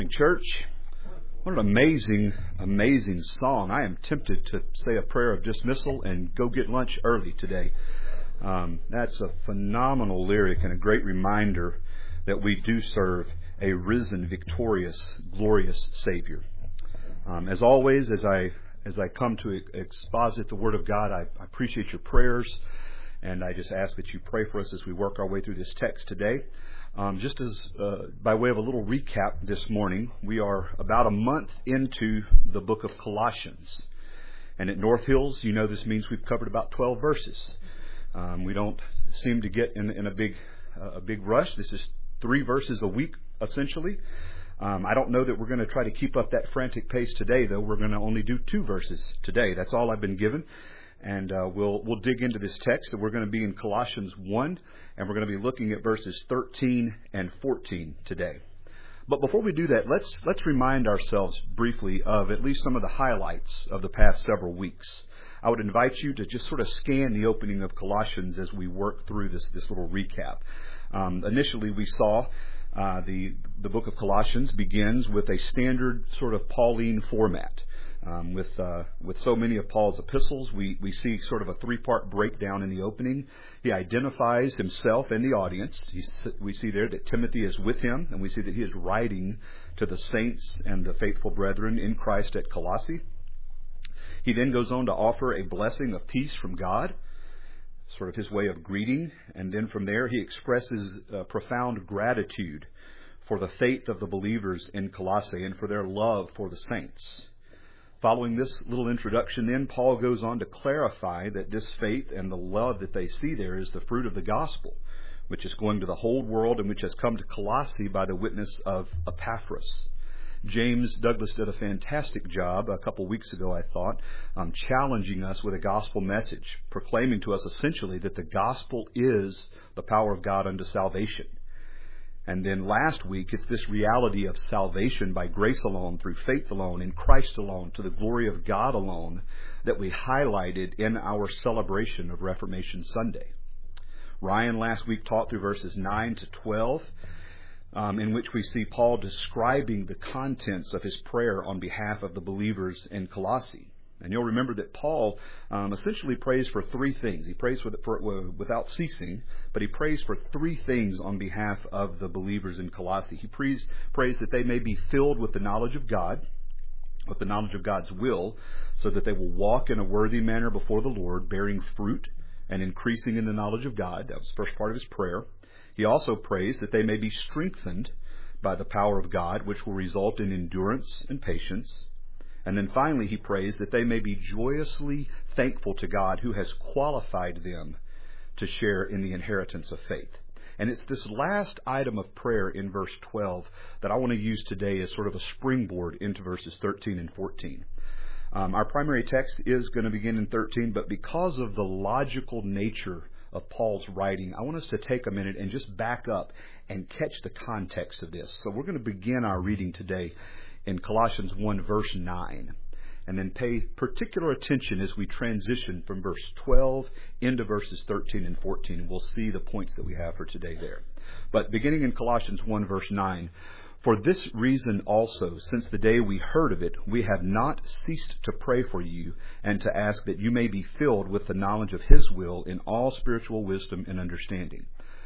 Church, what an amazing song. I am tempted to say a prayer of dismissal and go get lunch early today. That's a phenomenal lyric and a great reminder that we do serve a risen, victorious, glorious Savior. As always, as I come to exposit the Word of God, I appreciate your prayers, and I just ask that you pray for us as we work our way through this text today. Just as by way of a little recap this morning, we are about a month into the book of Colossians. And at North Hills, you know this means we've covered about 12 verses. We don't seem to get in a big rush. This is 3 verses a week, essentially. I don't know that we're going to try to keep up that frantic pace today, though. We're going to only do 2 verses today. That's all I've been given. And we'll dig into this text. We're going to be in Colossians 1, and we're going to be looking at verses 13 and 14 today. But before we do that, let's remind ourselves briefly of at least some of the highlights of the past several weeks. I would invite you to just sort of scan the opening of Colossians as we work through this little recap. Initially, we saw the book of Colossians begins with a standard sort of Pauline format. With so many of Paul's epistles, we see sort of a 3-part breakdown in the opening. He identifies himself and the audience. We see there that Timothy is with him, and we see that he is writing to the saints and the faithful brethren in Christ at Colossae. He then goes on to offer a blessing of peace from God, sort of his way of greeting, and then from there he expresses profound gratitude for the faith of the believers in Colossae and for their love for the saints. Following this little introduction, then, Paul goes on to clarify that this faith and the love that they see there is the fruit of the gospel, which is going to the whole world and which has come to Colossae by the witness of Epaphras. James Douglas did a fantastic job a couple weeks ago, I thought, challenging us with a gospel message, proclaiming to us essentially that the gospel is the power of God unto salvation. And then last week, it's this reality of salvation by grace alone, through faith alone, in Christ alone, to the glory of God alone, that we highlighted in our celebration of Reformation Sunday. Ryan last week taught through verses 9 to 12, in which we see Paul describing the contents of his prayer on behalf of the believers in Colossae. And you'll remember that Paul essentially prays for 3 things. He prays without ceasing, but he prays for 3 things on behalf of the believers in Colossae. He prays that they may be filled with the knowledge of God, with the knowledge of God's will, so that they will walk in a worthy manner before the Lord, bearing fruit and increasing in the knowledge of God. That was the first part of his prayer. He also prays that they may be strengthened by the power of God, which will result in endurance and patience. And then finally, he prays that they may be joyously thankful to God who has qualified them to share in the inheritance of faith. And it's this last item of prayer in verse 12 that I want to use today as sort of a springboard into verses 13 and 14. Our primary text is going to begin in 13, but because of the logical nature of Paul's writing, I want us to take a minute and just back up and catch the context of this. So we're going to begin our reading today in Colossians 1, verse 9, and then pay particular attention as we transition from verse 12 into verses 13 and 14, and we'll see the points that we have for today there. But beginning in Colossians 1, verse 9, "For this reason also, since the day we heard of it, we have not ceased to pray for you and to ask that you may be filled with the knowledge of His will in all spiritual wisdom and understanding,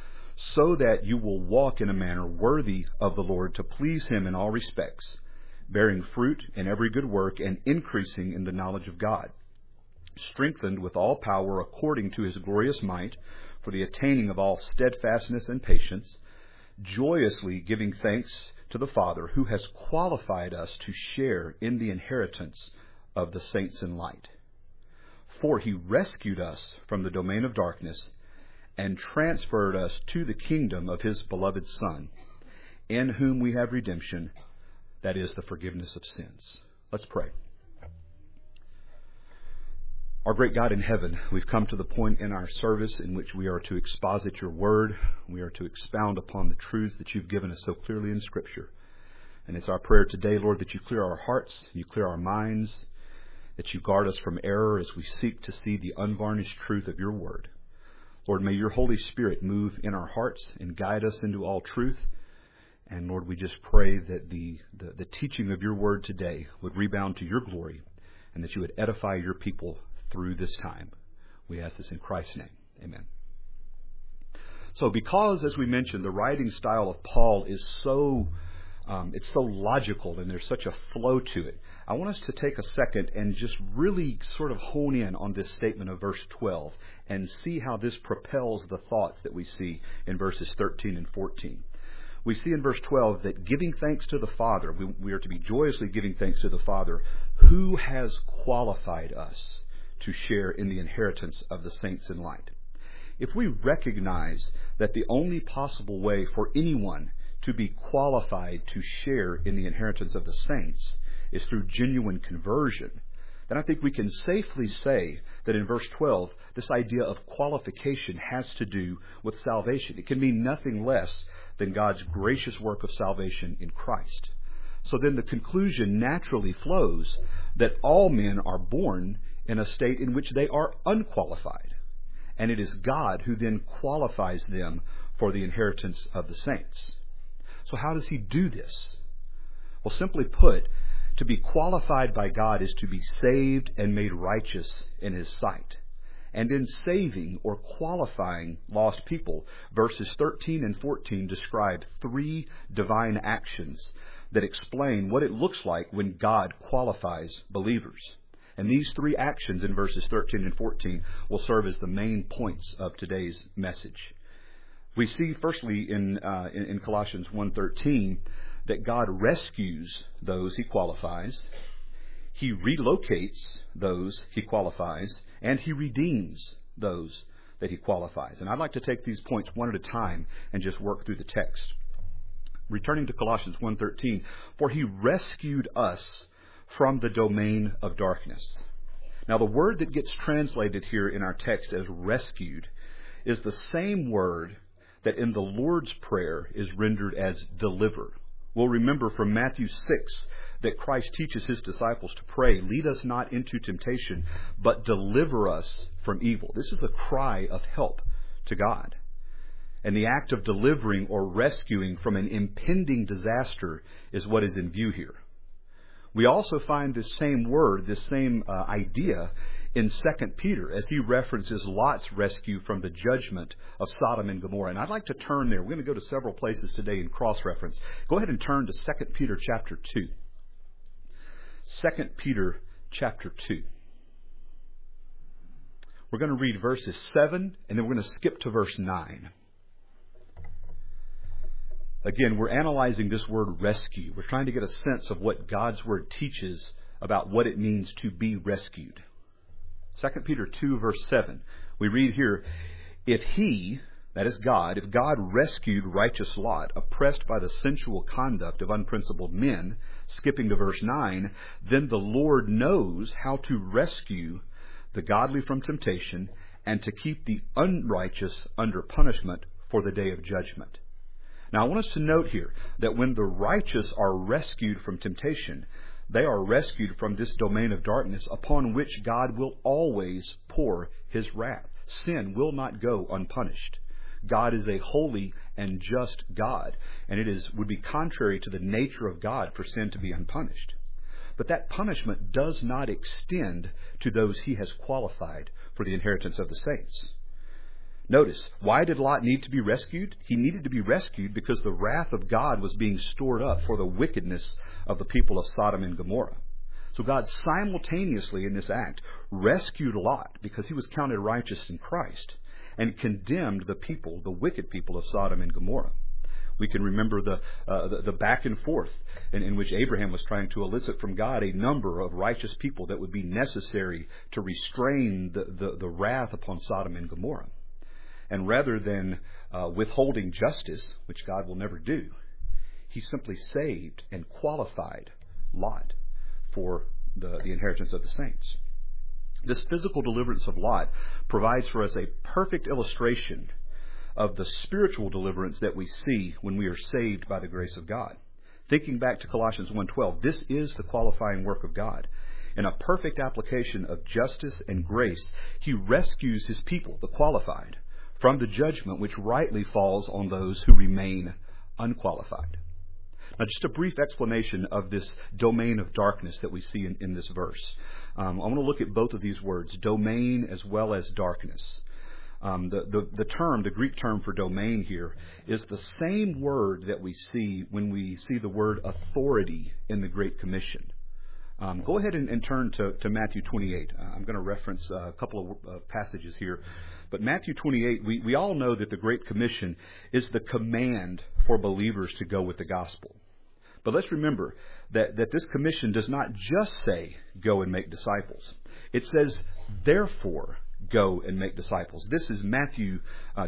so that you will walk in a manner worthy of the Lord, to please Him in all respects, bearing fruit in every good work and increasing in the knowledge of God, strengthened with all power according to His glorious might, for the attaining of all steadfastness and patience, joyously giving thanks to the Father who has qualified us to share in the inheritance of the saints in light. For He rescued us from the domain of darkness and transferred us to the kingdom of His beloved Son, in whom we have redemption, that is, the forgiveness of sins." Let's pray. Our great God in heaven, we've come to the point in our service in which we are to exposit your word. We are to expound upon the truths that you've given us so clearly in Scripture. And it's our prayer today, Lord, that you clear our hearts, you clear our minds, that you guard us from error as we seek to see the unvarnished truth of your word. Lord, may your Holy Spirit move in our hearts and guide us into all truth. And Lord, we just pray that the teaching of your word today would rebound to your glory and that you would edify your people through this time. We ask this in Christ's name. Amen. So because, as we mentioned, the writing style of Paul is it's so logical and there's such a flow to it, I want us to take a second and just really sort of hone in on this statement of verse 12 and see how this propels the thoughts that we see in verses 13 and 14. We see in verse 12 that giving thanks to the Father, we are to be joyously giving thanks to the Father, who has qualified us to share in the inheritance of the saints in light. If we recognize that the only possible way for anyone to be qualified to share in the inheritance of the saints is through genuine conversion, then I think we can safely say that in verse 12, this idea of qualification has to do with salvation. It can mean nothing less than God's gracious work of salvation in Christ. So then the conclusion naturally flows that all men are born in a state in which they are unqualified. And it is God who then qualifies them for the inheritance of the saints. So how does he do this? Well, simply put, to be qualified by God is to be saved and made righteous in his sight. And in saving or qualifying lost people, verses 13 and 14 describe three divine actions that explain what it looks like when God qualifies believers. And these three actions in verses 13 and 14 will serve as the main points of today's message. We see firstly in Colossians 1:13 that God rescues those he qualifies, he relocates those he qualifies, and he redeems those that he qualifies. And I'd like to take these points one at a time and just work through the text. Returning to Colossians 1:13, for he rescued us from the domain of darkness. Now the word that gets translated here in our text as rescued is the same word that in the Lord's Prayer is rendered as deliver. We'll remember from Matthew 6 that Christ teaches his disciples to pray, lead us not into temptation, but deliver us from evil. This is a cry of help to God. And the act of delivering or rescuing from an impending disaster is what is in view here. We also find this same word, this same idea in 2 Peter as he references Lot's rescue from the judgment of Sodom and Gomorrah. And I'd like to turn there. We're going to go to several places today in cross-reference. Go ahead and turn to 2 Peter chapter 2. 2 Peter chapter 2. We're going to read verses 7 and then we're going to skip to verse 9. Again, we're analyzing this word rescue. We're trying to get a sense of what God's Word teaches about what it means to be rescued. 2 Peter 2, verse 7, we read here, if he, that is God, if God rescued righteous Lot, oppressed by the sensual conduct of unprincipled men, skipping to verse 9, then the Lord knows how to rescue the godly from temptation and to keep the unrighteous under punishment for the day of judgment. Now, I want us to note here that when the righteous are rescued from temptation, they are rescued from this domain of darkness upon which God will always pour his wrath. Sin will not go unpunished. God is a holy and just God, and it would be contrary to the nature of God for sin to be unpunished. But that punishment does not extend to those he has qualified for the inheritance of the saints. Notice, why did Lot need to be rescued? He needed to be rescued because the wrath of God was being stored up for the wickedness of the people of Sodom and Gomorrah. So God simultaneously in this act rescued Lot because he was counted righteous in Christ and condemned the people, the wicked people of Sodom and Gomorrah. We can remember the back and forth in which Abraham was trying to elicit from God a number of righteous people that would be necessary to restrain the wrath upon Sodom and Gomorrah. And rather than withholding justice, which God will never do, he simply saved and qualified Lot for the inheritance of the saints. This physical deliverance of Lot provides for us a perfect illustration of the spiritual deliverance that we see when we are saved by the grace of God. Thinking back to Colossians 1:12, this is the qualifying work of God. In a perfect application of justice and grace, he rescues his people, the qualified, from the judgment which rightly falls on those who remain unqualified. Now, just a brief explanation of this domain of darkness that we see in this verse. I want to look at both of these words, domain as well as darkness. The Greek term for domain here is the same word that we see when we see the word authority in the Great Commission. Go ahead and turn to Matthew 28. I'm going to reference a couple of passages here. But Matthew 28, we all know that the Great Commission is the command for believers to go with the gospel. But let's remember that this commission does not just say, go and make disciples. It says, therefore, go and make disciples. This is Matthew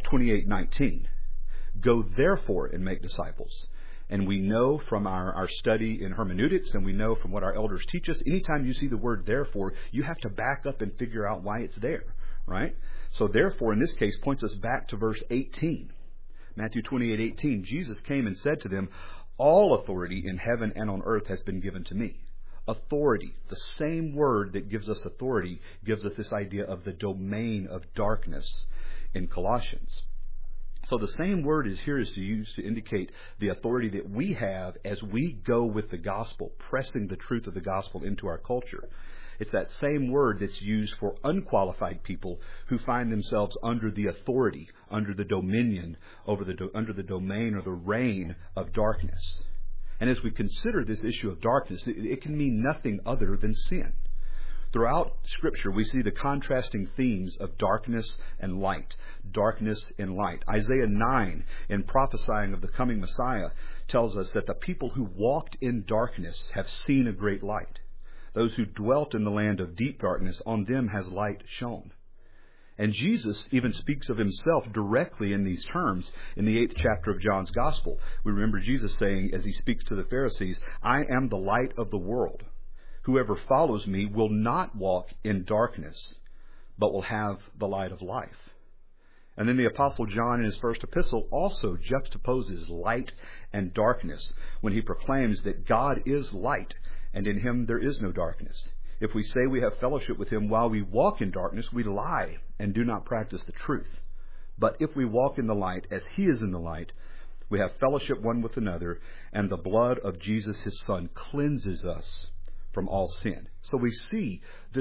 28:19. Go therefore and make disciples. And we know from our study in hermeneutics, and we know from what our elders teach us, anytime you see the word therefore, you have to back up and figure out why it's there, right? So therefore, in this case, points us back to verse 18. Matthew 28:18, Jesus came and said to them, all authority in heaven and on earth has been given to me. Authority, the same word that gives us authority, gives us this idea of the domain of darkness in Colossians. So the same word is used to indicate the authority that we have as we go with the gospel, pressing the truth of the gospel into our culture. It's that same word that's used for unqualified people who find themselves under the authority, under the dominion, under the domain or the reign of darkness. And as we consider this issue of darkness, it can mean nothing other than sin. Throughout Scripture, we see the contrasting themes of darkness and light, darkness and light. Isaiah 9, in prophesying of the coming Messiah, tells us that the people who walked in darkness have seen a great light. Those who dwelt in the land of deep darkness, on them has light shone. And Jesus even speaks of himself directly in these terms in the 8th chapter of John's Gospel. We remember Jesus saying, as he speaks to the Pharisees, I am the light of the world. Whoever follows me will not walk in darkness, but will have the light of life. And then the Apostle John in his first epistle also juxtaposes light and darkness when he proclaims that God is light, and in him there is no darkness. If we say we have fellowship with him while we walk in darkness, we lie and do not practice the truth. But if we walk in the light as he is in the light, we have fellowship one with another, and the blood of Jesus his Son cleanses us from all sin. So we see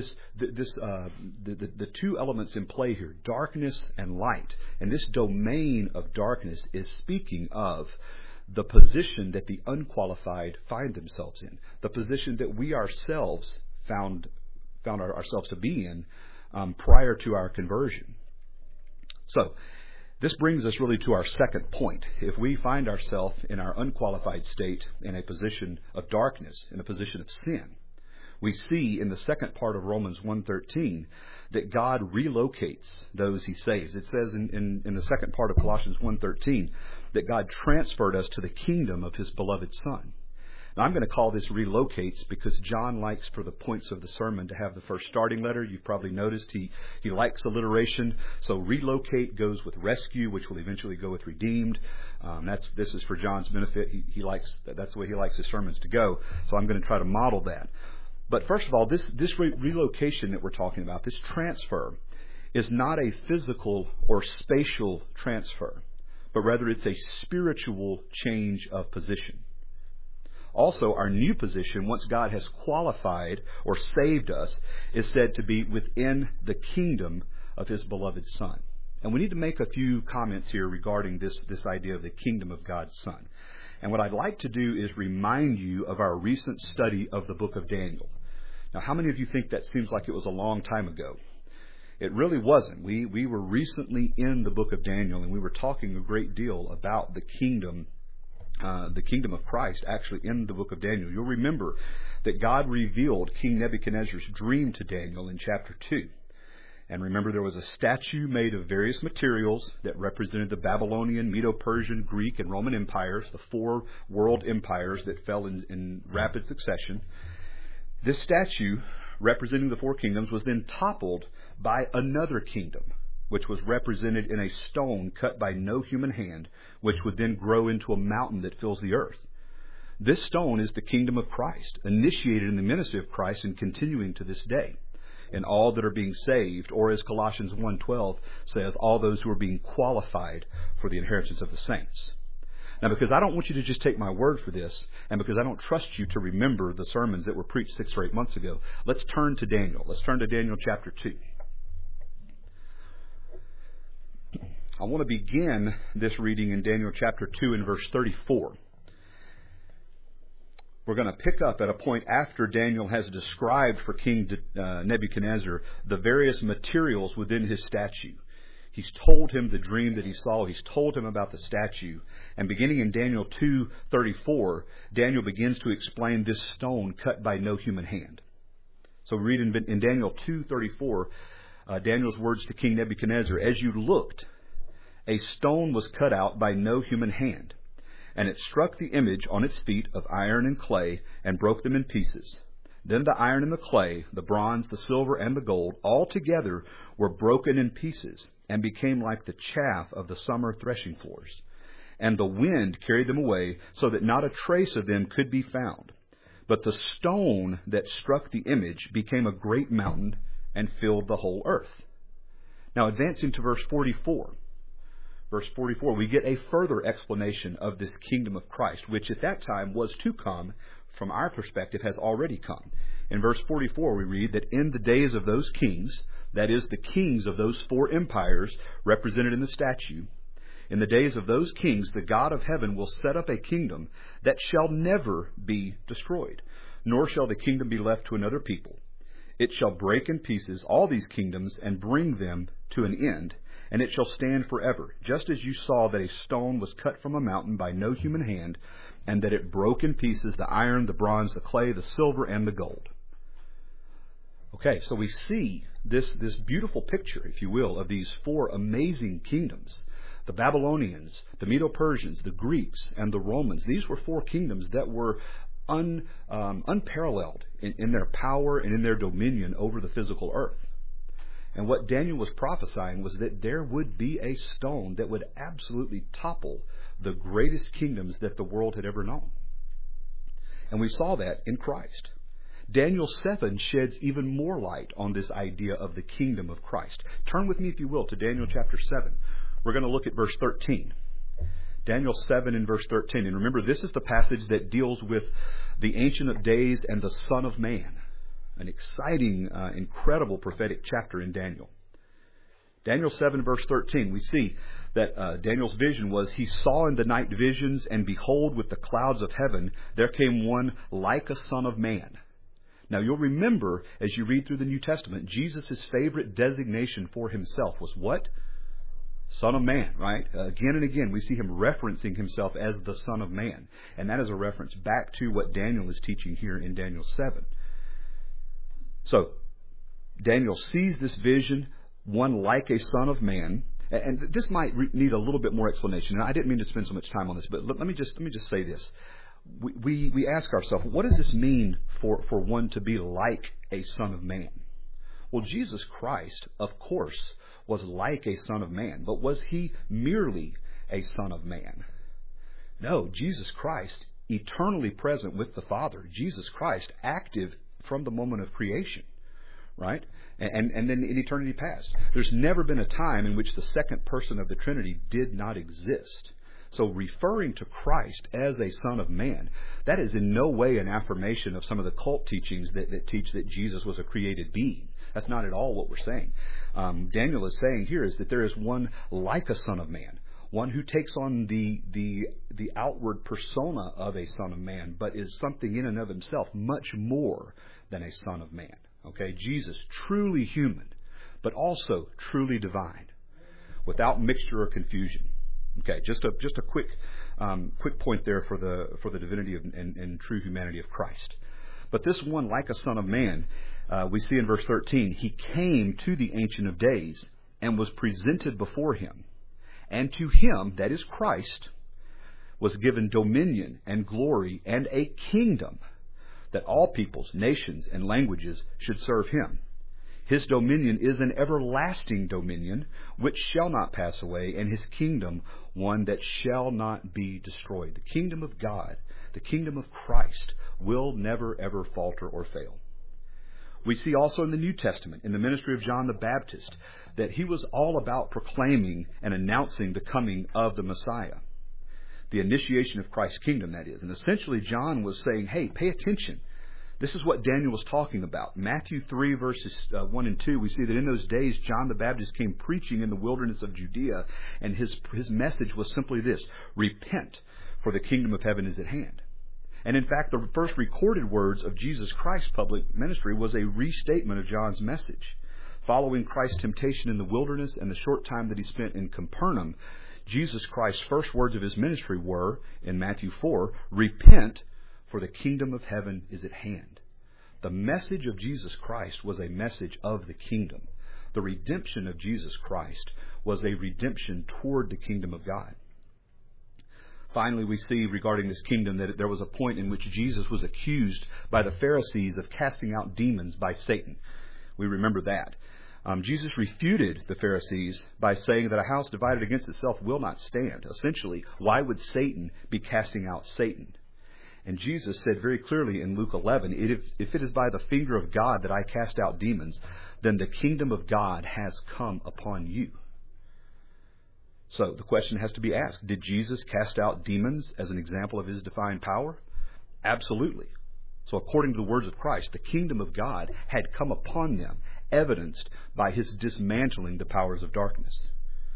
the two elements in play here, darkness and light. And this domain of darkness is speaking of the position that the unqualified find themselves in, the position that we ourselves found ourselves to be in prior to our conversion. So this brings us really to our second point. If we find ourselves in our unqualified state in a position of darkness, in a position of sin, we see in the second part of Romans 1:13 that God relocates those he saves. It says in the second part of Colossians 1:13 that God transferred us to the kingdom of his beloved Son. Now, I'm going to call this relocates because John likes for the points of the sermon to have the first starting letter. You've probably noticed he likes alliteration. So relocate goes with rescue, which will eventually go with redeemed. This is for John's benefit. He likes that's the way he likes his sermons to go. So I'm going to try to model that. But first of all, this relocation that we're talking about, this transfer, is not a physical or spatial transfer, but rather it's a spiritual change of position. Also, our new position, once God has qualified or saved us, is said to be within the kingdom of his beloved Son. And we need to make a few comments here regarding this idea of the kingdom of God's Son. And what I'd like to do is remind you of our recent study of the book of Daniel. Now, how many of you think that seems like it was a long time ago? It really wasn't. We were recently in the book of Daniel, and we were talking a great deal about the kingdom of Christ actually in the book of Daniel. You'll remember that God revealed King Nebuchadnezzar's dream to Daniel in chapter 2. And remember, there was a statue made of various materials that represented the Babylonian, Medo-Persian, Greek, and Roman empires, the four world empires that fell in rapid succession. This statue, representing the four kingdoms, was then toppled by another kingdom, which was represented in a stone cut by no human hand, which would then grow into a mountain that fills the earth. This stone is the kingdom of Christ, initiated in the ministry of Christ and continuing to this day. And all that are being saved, or as Colossians 1:12 says, all those who are being qualified for the inheritance of the saints. Now, because I don't want you to just take my word for this, and because I don't trust you to remember the sermons that were preached 6 or 8 months ago, let's turn to Daniel. Let's turn to Daniel chapter 2. I want to begin this reading in Daniel chapter 2 and verse 34. We're going to pick up at a point after Daniel has described for King Nebuchadnezzar the various materials within his statue. He's told him the dream that he saw. He's told him about the statue. And beginning in Daniel 2:34, Daniel begins to explain this stone cut by no human hand. So we read in Daniel 2:34, Daniel's words to King Nebuchadnezzar, "As you looked, a stone was cut out by no human hand, and it struck the image on its feet of iron and clay and broke them in pieces. Then the iron and the clay, the bronze, the silver, and the gold, all together were broken in pieces and became like the chaff of the summer threshing floors. And the wind carried them away so that not a trace of them could be found. But the stone that struck the image became a great mountain and filled the whole earth." Now advancing to verse 44. Verse 44, we get a further explanation of this kingdom of Christ, which at that time was to come, from our perspective, has already come. In verse 44, we read that in the days of those kings, that is, the kings of those 4 empires represented in the statue, in the days of those kings, the God of heaven will set up a kingdom that shall never be destroyed, nor shall the kingdom be left to another people. It shall break in pieces all these kingdoms and bring them to an end, and it shall stand forever, just as you saw that a stone was cut from a mountain by no human hand, and that it broke in pieces the iron, the bronze, the clay, the silver, and the gold. Okay, so we see this beautiful picture, if you will, of these 4 amazing kingdoms. The Babylonians, the Medo-Persians, the Greeks, and the Romans. These were 4 kingdoms that were unparalleled in their power and in their dominion over the physical earth. And what Daniel was prophesying was that there would be a stone that would absolutely topple the greatest kingdoms that the world had ever known. And we saw that in Christ. Daniel 7 sheds even more light on this idea of the kingdom of Christ. Turn with me, if you will, to Daniel chapter 7. We're going to look at verse 13. Daniel 7 and verse 13. And remember, this is the passage that deals with the Ancient of Days and the Son of Man. An exciting, incredible prophetic chapter in Daniel. Daniel 7 verse 13, we see that Daniel's vision was, he saw in the night visions, and behold, with the clouds of heaven, there came one like a son of man. Now you'll remember, as you read through the New Testament, Jesus' favorite designation for himself was what? Son of Man, right? Again and again, we see him referencing himself as the Son of Man. And that is a reference back to what Daniel is teaching here in Daniel 7. So, Daniel sees this vision, one like a son of man, and this might need a little bit more explanation. And I didn't mean to spend so much time on this, but let me just say this. We ask ourselves, what does this mean for one to be like a son of man? Well, Jesus Christ, of course, was like a son of man, but was he merely a son of man? No, Jesus Christ, eternally present with the Father. Jesus Christ, active from the moment of creation, right? And then in eternity past. There's never been a time in which the second person of the Trinity did not exist. So referring to Christ as a son of man, that is in no way an affirmation of some of the cult teachings that teach that Jesus was a created being. That's not at all what we're saying. Daniel is saying here is that there is one like a son of man, one who takes on the outward persona of a son of man, but is something in and of himself much more than a son of man. Okay, Jesus, truly human, but also truly divine, without mixture or confusion. Okay, just a quick point there for the divinity and true humanity of Christ. But this one, like a son of man, we see in verse 13, he came to the Ancient of Days and was presented before him. And to him, that is Christ, was given dominion and glory and a kingdom, that all peoples, nations, and languages should serve him. His dominion is an everlasting dominion, which shall not pass away, and his kingdom one that shall not be destroyed. The kingdom of God, the kingdom of Christ, will never ever falter or fail. We see also in the New Testament, in the ministry of John the Baptist, that he was all about proclaiming and announcing the coming of the Messiah. The initiation of Christ's kingdom, that is. And essentially, John was saying, hey, pay attention. This is what Daniel was talking about. Matthew 3, verses 1 and 2, we see that in those days, John the Baptist came preaching in the wilderness of Judea, and his message was simply this: repent, for the kingdom of heaven is at hand. And in fact, the first recorded words of Jesus Christ's public ministry was a restatement of John's message. Following Christ's temptation in the wilderness and the short time that he spent in Capernaum, Jesus Christ's first words of his ministry were, in Matthew 4, repent, for the kingdom of heaven is at hand. The message of Jesus Christ was a message of the kingdom. The redemption of Jesus Christ was a redemption toward the kingdom of God. Finally, we see regarding this kingdom that there was a point in which Jesus was accused by the Pharisees of casting out demons by Satan. We remember that. Jesus refuted the Pharisees by saying that a house divided against itself will not stand. Essentially, why would Satan be casting out Satan? And Jesus said very clearly in Luke 11, if it is by the finger of God that I cast out demons, then the kingdom of God has come upon you. So the question has to be asked, did Jesus cast out demons as an example of his divine power? Absolutely. So according to the words of Christ, the kingdom of God had come upon them, evidenced by his dismantling the powers of darkness.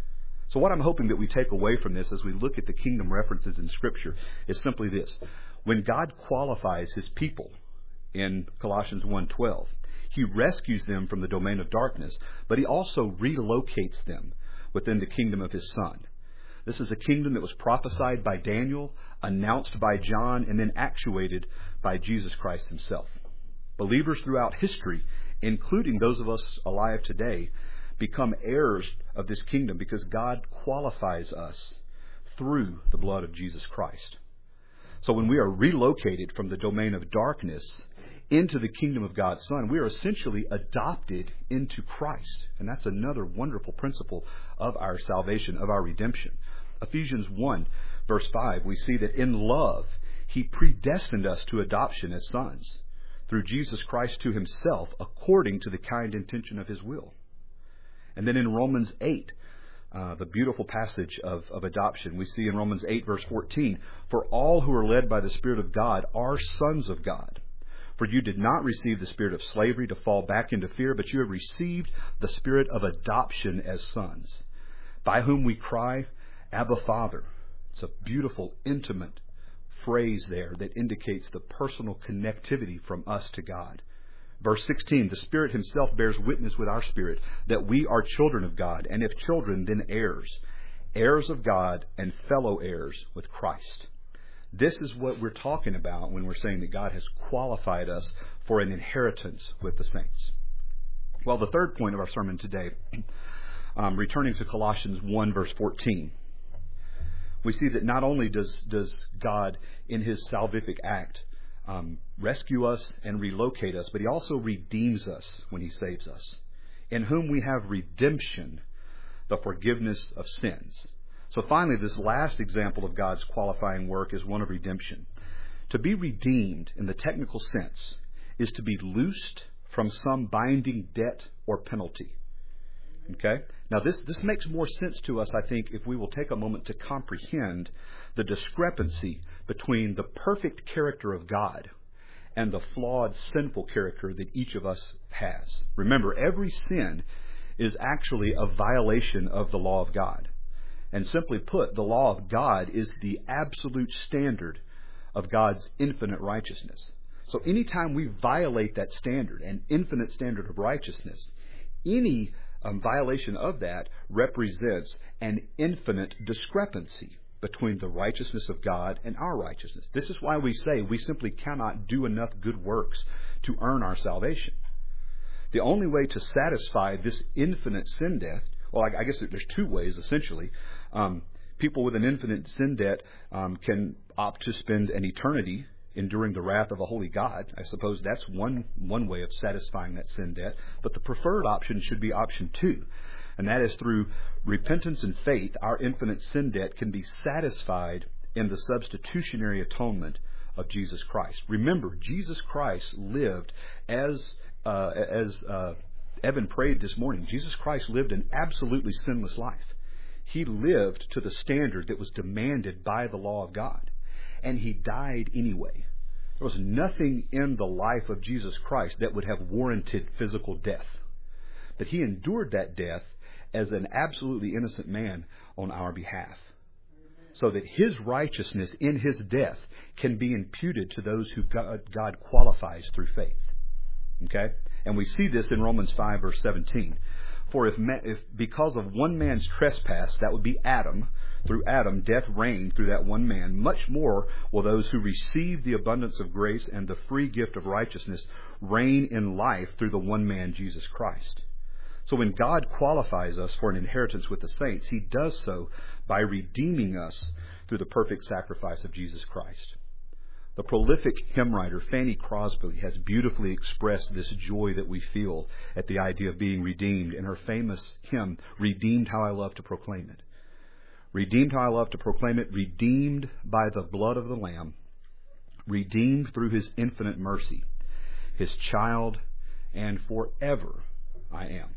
So what I'm hoping that we take away from this as we look at the kingdom references in Scripture is simply this. When God qualifies his people in Colossians 1:12, he rescues them from the domain of darkness, but he also relocates them within the kingdom of his Son. This is a kingdom that was prophesied by Daniel, announced by John, and then actuated by Jesus Christ himself. Believers throughout history, including those of us alive today, become heirs of this kingdom because God qualifies us through the blood of Jesus Christ. So when we are relocated from the domain of darkness into the kingdom of God's Son, we are essentially adopted into Christ. And that's another wonderful principle of our salvation, of our redemption. Ephesians 1, verse 5, we see that in love, he predestined us to adoption as sons through Jesus Christ to himself, according to the kind intention of his will. And then in Romans 8, the beautiful passage of adoption, we see in Romans 8, verse 14, for all who are led by the Spirit of God are sons of God. For you did not receive the spirit of slavery to fall back into fear, but you have received the spirit of adoption as sons, by whom we cry, Abba, Father. It's a beautiful, intimate phrase there that indicates the personal connectivity from us to God. Verse 16, the Spirit himself bears witness with our spirit that we are children of God, and if children, then heirs, heirs of God and fellow heirs with Christ. This is what we're talking about when we're saying that God has qualified us for an inheritance with the saints. Well, the third point of our sermon today, returning to Colossians 1, verse 14, we see that not only does God, in his salvific act, rescue us and relocate us, but he also redeems us when he saves us, in whom we have redemption, the forgiveness of sins. So finally, this last example of God's qualifying work is one of redemption. To be redeemed, in the technical sense, is to be loosed from some binding debt or penalty. Okay? Now, this makes more sense to us, I think, if we will take a moment to comprehend the discrepancy between the perfect character of God and the flawed, sinful character that each of us has. Remember, every sin is actually a violation of the law of God. And simply put, the law of God is the absolute standard of God's infinite righteousness. So anytime we violate that standard, an infinite standard of righteousness, any violation of that represents an infinite discrepancy between the righteousness of God and our righteousness. This is why we say we simply cannot do enough good works to earn our salvation. The only way to satisfy this infinite sin debt, well, I guess there's two ways, essentially. People with an infinite sin debt can opt to spend an eternity enduring the wrath of a holy God. I suppose that's one way of satisfying that sin debt. But the preferred option should be option 2. And that is through repentance and faith, our infinite sin debt can be satisfied in the substitutionary atonement of Jesus Christ. Remember, Jesus Christ lived as Evan prayed this morning. Jesus Christ lived an absolutely sinless life. He lived to the standard that was demanded by the law of God. And He died anyway. There was nothing in the life of Jesus Christ that would have warranted physical death. But He endured that death as an absolutely innocent man on our behalf, so that His righteousness in His death can be imputed to those who God qualifies through faith. Okay? And we see this in Romans 5, verse 17. For if because of one man's trespass, that would be Adam, through Adam death reigned through that one man, much more will those who receive the abundance of grace and the free gift of righteousness reign in life through the one man, Jesus Christ. So when God qualifies us for an inheritance with the saints, He does so by redeeming us through the perfect sacrifice of Jesus Christ. The prolific hymn writer Fanny Crosby has beautifully expressed this joy that we feel at the idea of being redeemed in her famous hymn, Redeemed How I Love to Proclaim It. Redeemed how I love to proclaim it, redeemed by the blood of the Lamb, redeemed through His infinite mercy, His child, and forever I am.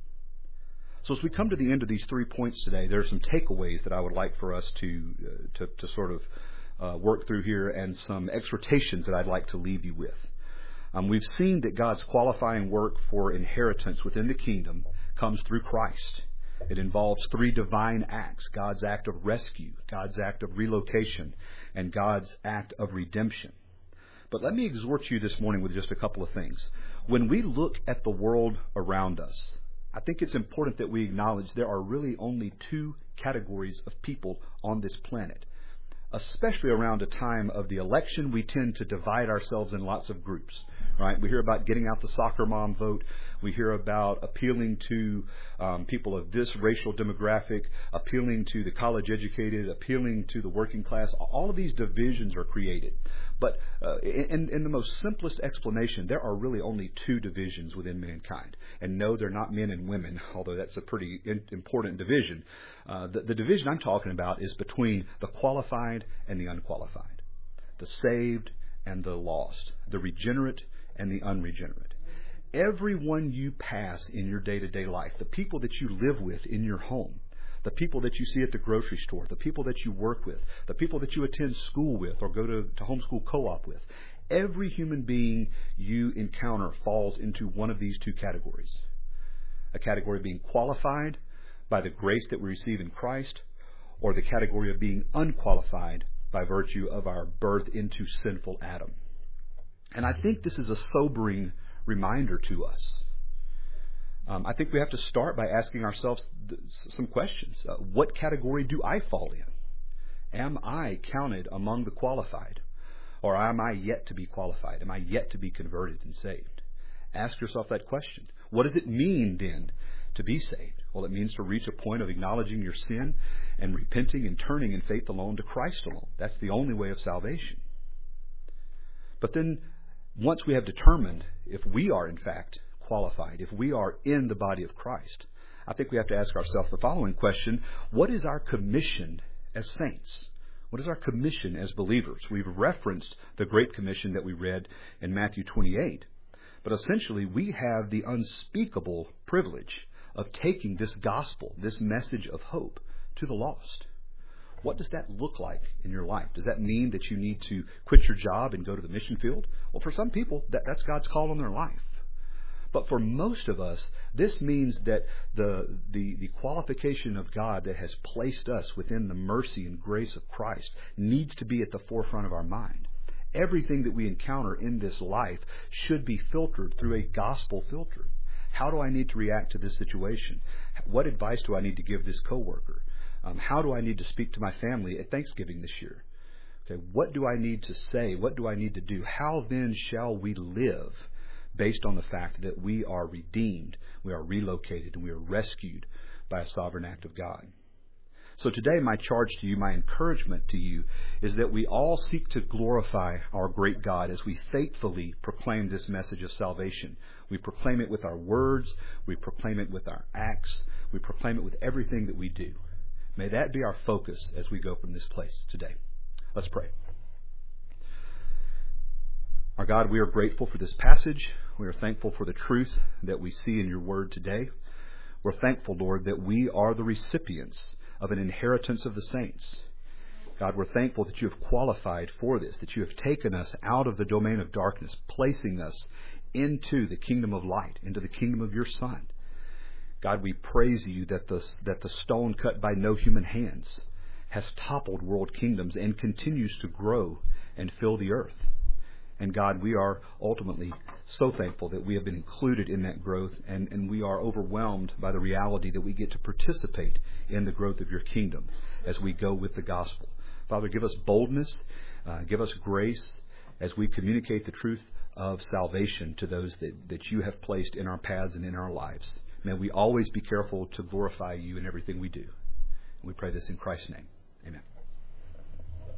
So as we come to the end of these 3 points today, there are some takeaways that I would like for us to sort of work through here, and some exhortations that I'd like to leave you with. We've seen that God's qualifying work for inheritance within the kingdom comes through Christ. It involves 3 divine acts: God's act of rescue, God's act of relocation, and God's act of redemption. But let me exhort you this morning with just a couple of things. When we look at the world around us, I think it's important that we acknowledge there are really only 2 categories of people on this planet. Especially around a time of the election, we tend to divide ourselves in lots of groups. Right? We hear about getting out the soccer mom vote. We hear about appealing to people of this racial demographic, appealing to the college educated, appealing to the working class. All of these divisions are created. But in the most simplest explanation, there are really only 2 divisions within mankind. And no, they're not men and women, although that's a pretty important division. The division I'm talking about is between the qualified and the unqualified, the saved and the lost, the regenerate and the unregenerate. Everyone you pass in your day-to-day life, the people that you live with in your home, the people that you see at the grocery store, the people that you work with, the people that you attend school with or go to homeschool co-op with, every human being you encounter falls into one of these 2 categories. A category of being qualified by the grace that we receive in Christ, or the category of being unqualified by virtue of our birth into sinful Adam. And I think this is a sobering reminder to us. I think we have to start by asking ourselves some questions. What category do I fall in? Am I counted among the qualified? Or am I yet to be qualified? Am I yet to be converted and saved? Ask yourself that question. What does it mean then to be saved? Well, it means to reach a point of acknowledging your sin and repenting and turning in faith alone to Christ alone. That's the only way of salvation. But then, once we have determined if we are in fact qualified, if we are in the body of Christ, I think we have to ask ourselves the following question: what is our commission as saints? What is our commission as believers? We've referenced the Great Commission that we read in Matthew 28. But essentially, we have the unspeakable privilege of taking this gospel, this message of hope, to the lost. What does that look like in your life? Does that mean that you need to quit your job and go to the mission field? Well, for some people, that's God's call on their life. But for most of us, this means that the qualification of God that has placed us within the mercy and grace of Christ needs to be at the forefront of our mind. Everything that we encounter in this life should be filtered through a gospel filter. How do I need to react to this situation? What advice do I need to give this coworker? How do I need to speak to my family at Thanksgiving this year? Okay, what do I need to say? What do I need to do? How then shall we live based on the fact that we are redeemed, we are relocated, and we are rescued by a sovereign act of God? So today, my charge to you, my encouragement to you, is that we all seek to glorify our great God as we faithfully proclaim this message of salvation. We proclaim it with our words, we proclaim it with our acts, we proclaim it with everything that we do. May that be our focus as we go from this place today. Let's pray. Our God, we are grateful for this passage. We are thankful for the truth that we see in your word today. We're thankful, Lord, that we are the recipients of an inheritance of the saints. God, we're thankful that you have qualified for this, that you have taken us out of the domain of darkness, placing us into the kingdom of light, into the kingdom of your Son. God, we praise you that the stone cut by no human hands has toppled world kingdoms and continues to grow and fill the earth. And God, we are ultimately so thankful that we have been included in that growth, and we are overwhelmed by the reality that we get to participate in the growth of your kingdom as we go with the gospel. Father, give us boldness, give us grace as we communicate the truth of salvation to those that you have placed in our paths and in our lives. May we always be careful to glorify you in everything we do. We pray this in Christ's name. Amen.